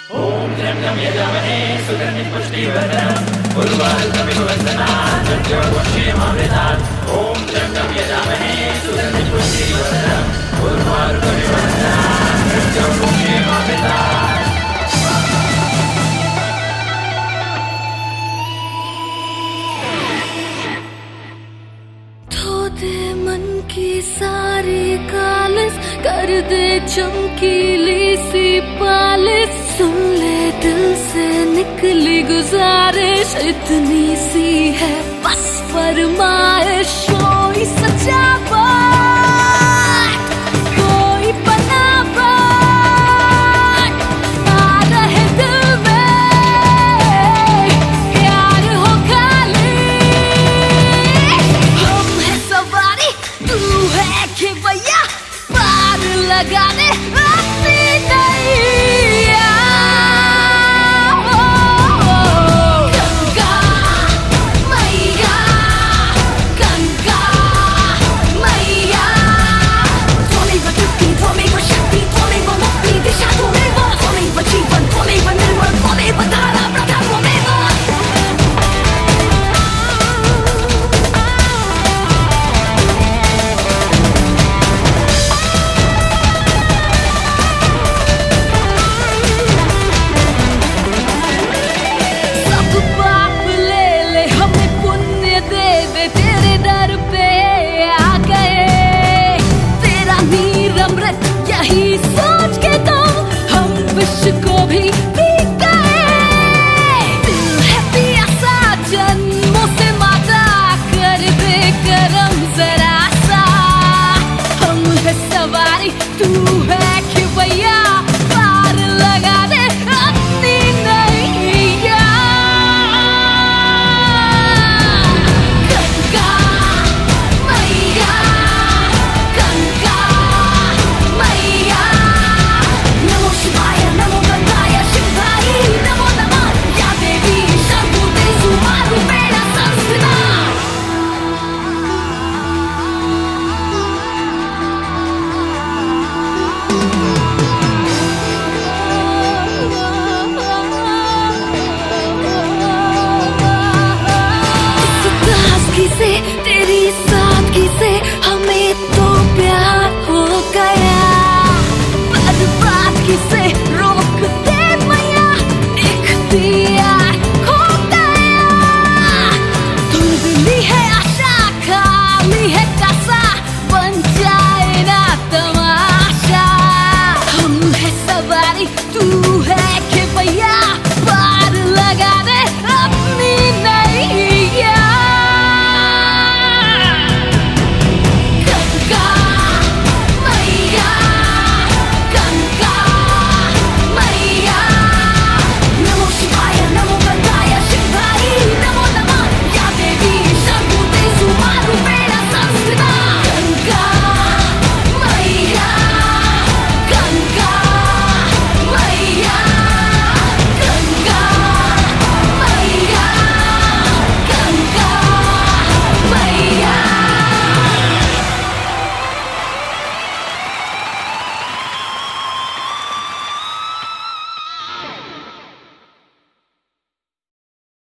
ओम जं जं यजामहे सुगन्धिं पुष्टिवर्धनम् उर्वारुकमिव वन्दनात् मृत्योर्मुक्षीयमामृतात्। ओम जं जं यजामहे सुगन्धिं पुष्टिवर्धनम् उर्वारुकमिव वन्दनात् मृत्योर्मुक्षीयमामृतात्। दे मन की सारी कालिस कर दे चमकीली सी पालिस। सुन ले दिल से निकली गुजारिश इतनी सी है बस फरमाइश। कोई सजावट कोई बनावट आ रहे दिल में प्यार हो खाली। हम है सवारी तू है खिवैया पार लगा दे अपनी नैया। गंगा मैया गंगा मैया त्वमेव तृप्ति त्वमेव शक्ति त्वमेव मुक्ति दिशा त्वमेव जीवन त्वमेव निर्मल त्वमेव धारा प्रथा त्वमेव। तेरे दर पे आ गए तेरा नीर अमृत यही सोच के तो हम विश्व को भी पी गए। दिल है प्यासा जन्मों से माता कर दे करम जरा सा। हम है सवारी तू है खिवैया पार लगा दे अपनी नैया। से तेरी सादगी से हमें तो प्यार हो गया। बर्बादगी से